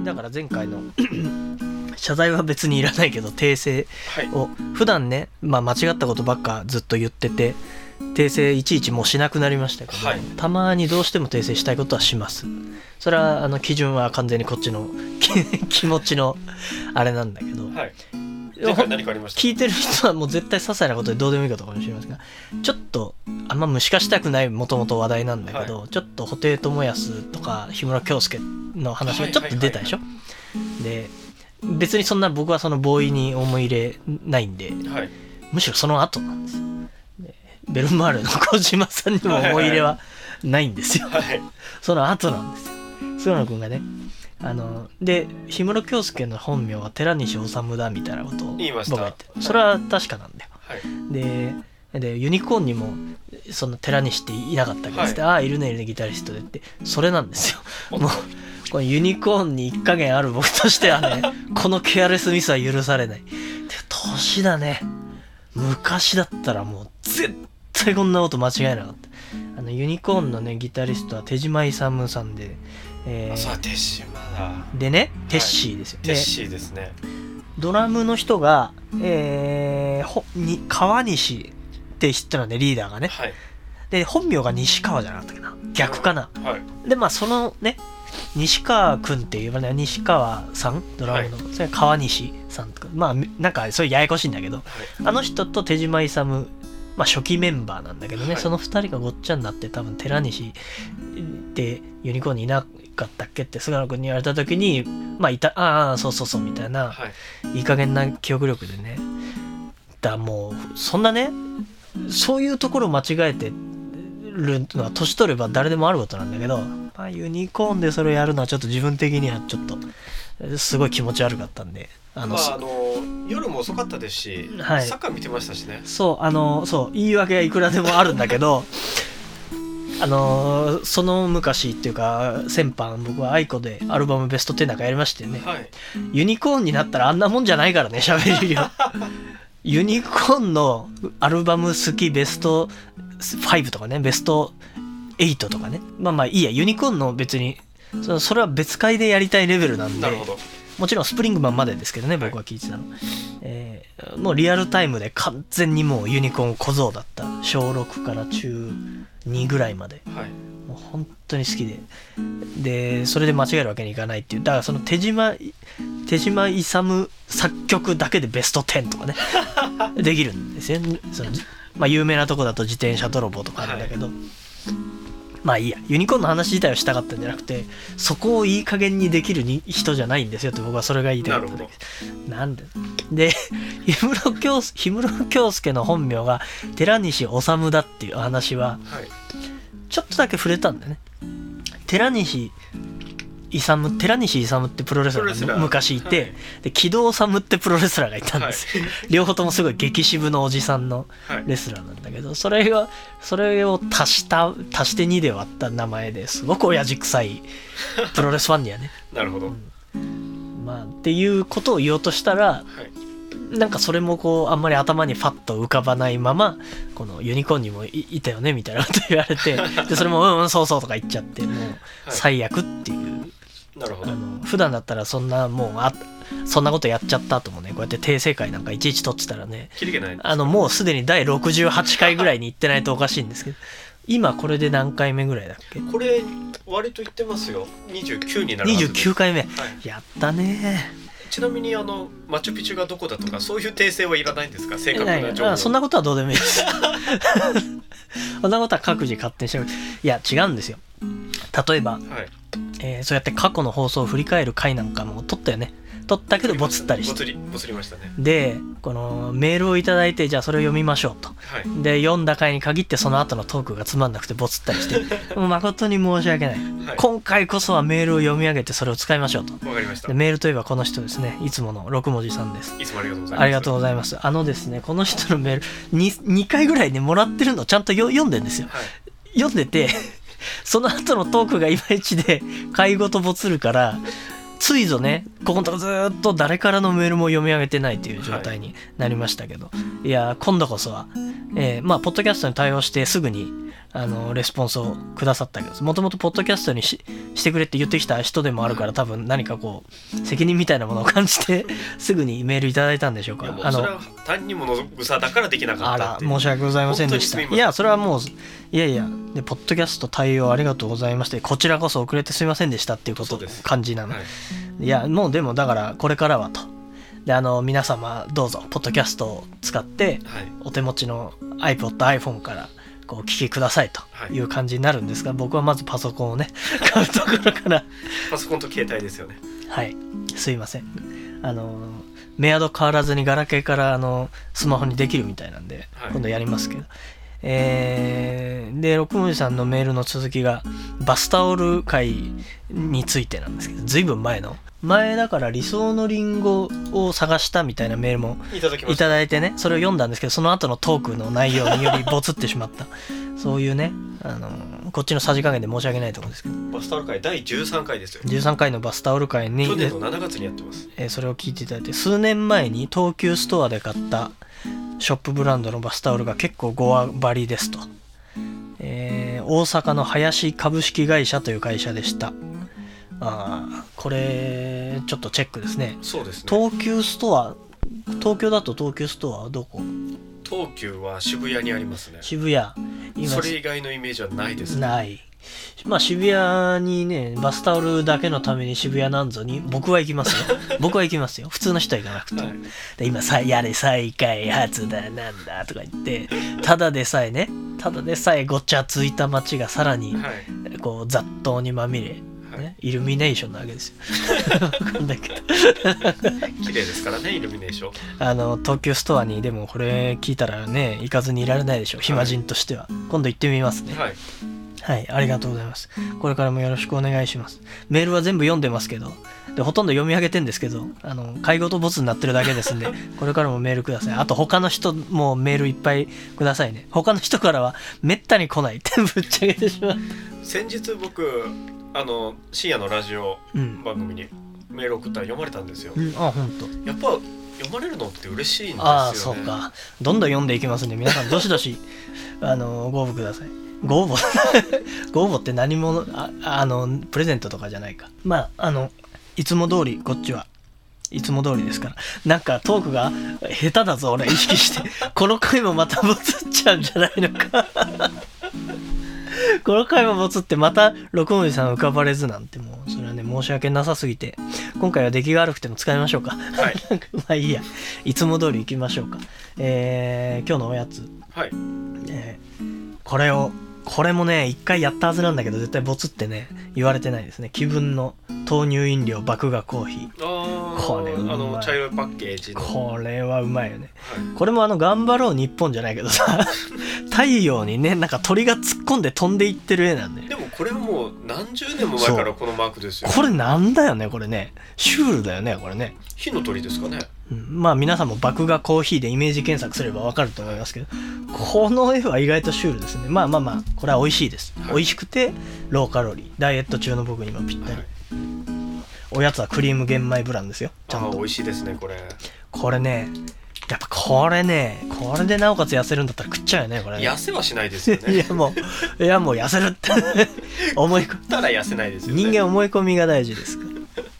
だから前回の謝罪は別にいらないけど訂正を、普段ね、間違ったことばっかずっと言ってて訂正いちいちもうしなくなりましたけど、たまにどうしても訂正したいことはします。それは基準は完全にこっちの気持ちのあれなんだけど、聞いてる人はもう絶対些細なことでどうでもいいかとかもしれませんが、ちょっとあんま虫化したくないもともと話題なんだけど、ちょっと布袋寅泰とか氷室京介の話がちょっと出たでしょ。で別にそんな僕はそのボーイに思い入れないんで、むしろその後なんですよ。ベルマーレの小島さんにも思い入れはないんですよ、その後なんですよ。菅野君がねで氷室京介の本名は寺西治だみたいなことを僕が言って、それは確かなんだよ、でユニコーンにもその寺西っていなかったっけって、ああいるねギタリストでってそれなんですよ。もうこのユニコーンに一加減ある僕としてはねこのケアレスミスは許されない。年だね。昔だったらもう絶対こんなこと間違えなかった。ユニコーンのねギタリストは手島勇さんで、 そう手島だでね、テッシーですよ、 テッシーですね。 ドラムの人が、川西って知ってるのね、リーダーがね、で本名が西川じゃなかったっけな、逆かな、でそのね西川くんっていうね、西川さんドラムの、それ川西さんとかなんかそういうややこしいんだけど、あの人と手島勇、初期メンバーなんだけどね、その2人がごっちゃになって多分寺西ってユニコーンにいなかったっけって菅野君に言われた時にそうみたいな、いい加減な記憶力でね、もうそんなねそういうところ間違えてるのは年取れば誰でもあることなんだけど、ユニコーンでそれをやるのはちょっと自分的にはちょっとすごい気持ち悪かったんで、 夜も遅かったですし、サッカー見てましたしね。 そう言い訳はいくらでもあるんだけどその昔っていうか先般僕はアイコでアルバムベスト10なんかやりましてね、ユニコーンになったらあんなもんじゃないからね喋れるよユニコーンのアルバム好きベスト5とかねベスト8とかね、いいや、ユニコーンの別にそれは別会でやりたいレベルなんで、もちろんスプリングマンまでですけどね、僕は聞いてたの、もうリアルタイムで完全にもうユニコーン小僧だった。小6から中2ぐらいまで、もう本当に好きでそれで間違えるわけにいかないっていう、だからその手島勇作曲だけでベスト10とかねできるんですよ。有名なとこだと自転車泥棒とかあるんだけど、いいや、ユニコーンの話自体をしたかったんじゃなくて、そこをいい加減にできる人じゃないんですよって僕はそれが言いたかったんだけど、なんで氷室京介の本名が寺西治だっていう話はちょっとだけ触れたんだよね。寺西勇ってプロレスラーが昔いて、で木戸治ってプロレスラーがいたんですよ、両方ともすごい激渋のおじさんのレスラーなんだけど、それを足して2で割った名前ですごく親父臭いプロレスファンにはねなるほど、 っていうことを言おうとしたら、なんかそれもこうあんまり頭にファッと浮かばないまま、このユニコーンにも いたよねみたいなこと言われてでそれもそうとか言っちゃって、もう最悪っていう、 なるほど。 普段だったらそんなことやっちゃった後もね、こうやって訂正会なんかいちいち取ってたらね、 キリがないもうすでに第68回ぐらいに行ってないとおかしいんですけど、今これで何回目ぐらいだっけ。 これ割と言ってますよ。29になるはずです。 29回目、やったね。 ちなみにマチュピチュがどこだとかそういう訂正はいらないんですか、正確な情報。 そんなことはどうでもいいですそんなことは各自勝手にしてる。いや違うんですよ。例えば、そうやって過去の放送を振り返る回なんかも撮ったよね。撮ったけどボツったりしてボツりましたね。 でこのメールをいただいて、じゃあそれを読みましょうと、で読んだ回に限ってその後のトークがつまんなくてボツったりしてもう誠に申し訳ない、今回こそはメールを読み上げてそれを使いましょうと。 わかりました。 でメールといえばこの人ですね、いつもの6文字さんです。 いつもありがとうございます。 ありがとうございます。ですね、この人のメール 2回ぐらいねもらってるのちゃんと読んでんですよ、読んでてその後のトークがいまいちで回ごとボツるから、ついぞねここのとこずっと誰からのメールも読み上げてないという状態になりましたけど、いや今度こそはまあポッドキャストに対応してすぐにレスポンスをくださったけど、もともとポッドキャストにしてくれって言ってきた人でもあるから、多分何かこう責任みたいなものを感じてすぐにメールいただいたんでしょうか。 それは単に物草だからできなかったって。 申し訳ございませんでした。いやそれはもういやでポッドキャスト対応ありがとうございまして、こちらこそ遅れてすいませんでしたっていうこと感じなの、はい、いやもうでもだからこれからはと、で皆様どうぞポッドキャストを使って、はい、お手持ちの iPod、iPhone からこう聞きくださいという感じになるんですが、はい、僕はまずパソコンをね買うところからパソコンと携帯ですよね。 はいすいません、メアド変わらずにガラケーからスマホにできるみたいなんで、はい、今度やりますけど、で六文字さんのメールの続きがバスタオル会についてなんですけど、ずいぶん前だから理想のリンゴを探したみたいなメールもいただいてね、それを読んだんですけど、その後のトークの内容によりボツってしまったそういうね、こっちのさじ加減で申し訳ないところですけど、 バスタオル会第13回ですよ。 13回のバスタオル会に去年の7月にやってます。 それを聞いていただいて、数年前に東急ストアで買ったショップブランドのバスタオルが結構5割ですと、大阪の林株式会社という会社でした。これちょっとチェックですね。 そうですね。 東急ストア、東京だと東急ストアはどこ？ 東急は渋谷にありますね。 渋谷。 それ以外のイメージはないですね。 ない。まあ渋谷にね、バスタオルだけのために渋谷なんぞに僕は行きますよ。僕は行きますよ。普通の人は行かなくて、はい、で今やれ再開発だなんだとか言って、ただでさえごちゃついた街がさらにこう雑踏にまみれ。ね、イルミネーションなわけですよ。分かんないけど綺麗ですからね、イルミネーション。 東急ストアにでもこれ聞いたらね、行かずにいられないでしょ、暇人としては。今度行ってみますね。はい、はい、ありがとうございます。これからもよろしくお願いします。メールは全部読んでますけど、でほとんど読み上げてんですけど、会語とボツになってるだけですんでこれからもメールください。あと他の人もメールいっぱいくださいね。他の人からはめったに来ないってぶっちゃけてしまう。 先日僕深夜のラジオ番組にメール送ったら読まれたんですよ、 本当。 やっぱ読まれるのって嬉しいんですよね。 そうか。どんどん読んでいきますんで、皆さんどしどしご応募ください。ご応募って何者、プレゼントとかじゃないか。まあいつも通り、こっちはいつも通りですから。なんかトークが下手だぞ俺意識してこの回もまたボツっちゃうんじゃないのかこの回もボツってまた六文字さん浮かばれずなんて、もうそれはね申し訳なさすぎて、今回は出来が悪くても使いましょうか。はい。まあいいや、いつも通り行きましょうか。今日のおやつ、はい、これもね一回やったはずなんだけど絶対ボツってね言われてないですね。気分の豆乳飲料麦芽コーヒー。これうまい。 茶色いパッケージのこれはうまいよね、はい、これも頑張ろう日本じゃないけどさ太陽にねなんか鳥が突っ込んで飛んでいってる絵なんで、 でもこれはもう何十年も前からこのマークですよ。 これなんだよね、これねシュールだよねこれね。 火の鳥ですかね。 まあ皆さんも麦芽コーヒーでイメージ検索すればわかると思いますけど、この絵は意外とシュールですね。まあこれは美味しいです、はい、美味しくてローカロリー、ダイエット中の僕にもぴったり、はい、おやつはクリーム玄米ブランですよ。ちゃんと美味しいですねこれね。やっぱこれでなおかつ痩せるんだったら食っちゃうよねこれ。 痩せはしないですよね。 いやもう痩せるって思い込みたら痩せないですよね。 人間思い込みが大事ですから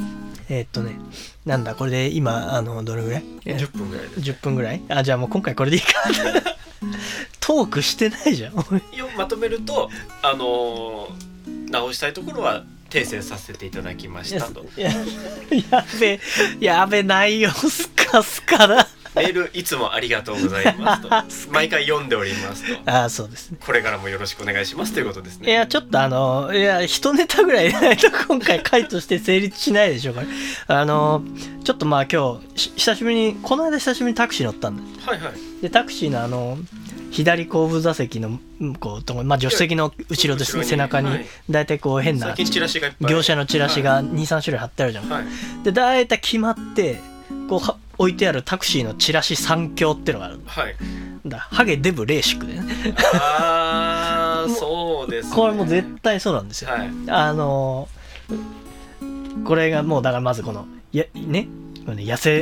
なんだこれで今どれぐらい ？10分ぐらいです。 10分ぐらい？じゃあもう今回これでいいかトークしてないじゃん。 まとめると直したいところは訂正させていただきましたと。 やべ内容スカスカだ。 メールいつもありがとうございますと毎回読んでおりますと。 そうですね。 これからもよろしくお願いしますということですね。 いやちょっと一ネタぐらい入れないと今回回として成立しないでしょうかね。ちょっと今日久しぶりにタクシー乗ったんだ。はいはい。でタクシーの左後部座席の助手席の後ろですね、背中にだいたい変な業者のチラシが 2,3 種類貼ってあるじゃん、はい、でだいたい決まって置いてあるタクシーのチラシ3強ってのがある、はい、ハゲデブレーシックでねそうですね。 これもう絶対そうなんですよ、はい、これがもうだからまずこの痩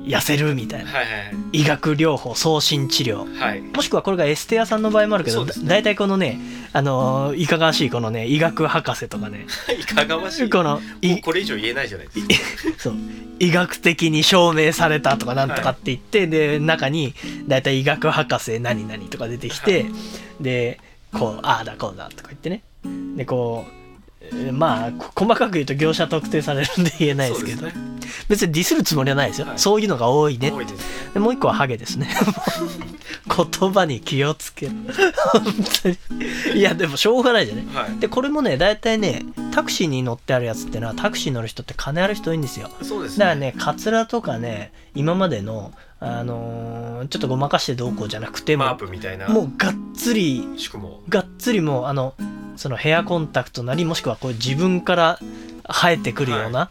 痩せるみたいな、 はいはいはい、 医学療法送信治療、 はい、 もしくはこれがエステ屋さんの場合もあるけど、だいたいこのねいかがわしいこのね医学博士とかねいかがわしい、 このこれ以上言えないじゃないですかそう医学的に証明されたとかなんとかって言って、はい、で中にだいたい医学博士何々とか出てきて、はい、でこうああだこうだとか言ってね、でこうまあ細かく言うと業者特定されるんで言えないですけど、別にディスるつもりはないですよ、はい、そういうのが多いね、多いですね。でもう一個はハゲですね言葉に気をつける本当にいやでもしょうがないじゃね、はい、でこれもねだいたいねタクシーに乗ってあるやつってのはタクシー乗る人って金ある人多いんですよ。 そうですね。 だからねカツラとかね今までのちょっとごまかしてどうこうじゃなくてマープみたいなもうがっつりもうそのヘアコンタクトなりもしくはこう自分から生えてくるような、はい、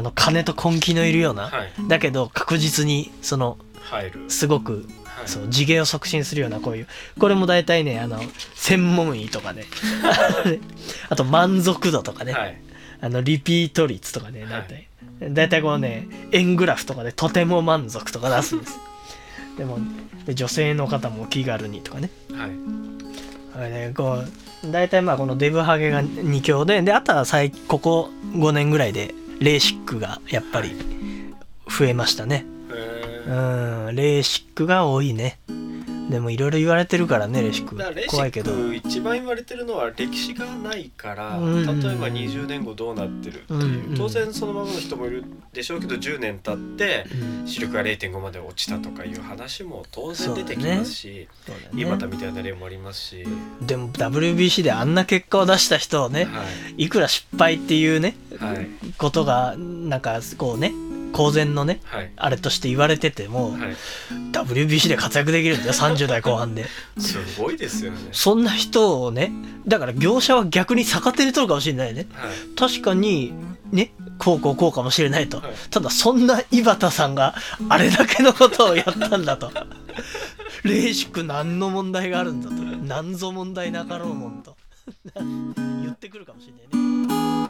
金と根気のいるような、はい、だけど確実にそのすごく、はい、そう地毛を促進するようなこれも大体ね専門医とかねあと満足度とかね、はい、リピート率とかね大体このね円グラフとかでとても満足とか出すんですでも女性の方も気軽にとかね、はい、ねこう大体まあこのデブハゲが2強であとはここ5年ぐらいでレーシックがやっぱり増えましたね。レーシックが多いね。でもいろいろ言われてるからねレーシック怖いけど、 レーシック一番言われてるのは歴史がないから、例えば20年後どうなってるっていう、当然そのままの人もいるでしょうけど10年経って視力が 0.5 まで落ちたとかいう話も当然出てきますし、井端みたいな例もありますし、 でも WBC であんな結果を出した人をね、いくら失敗っていうね、ことがなんかこうね公然のね、あれとして言われてても、WBC で活躍できるんだよ30代後半ですごいですよね。 そんな人をねだから業者は逆に逆手に取るかもしれないね、確かにねこうかもしれないと、ただそんな井端さんがあれだけのことをやったんだとレーシック何の問題があるんだと何ぞ問題なかろうもんと言ってくるかもしれないね。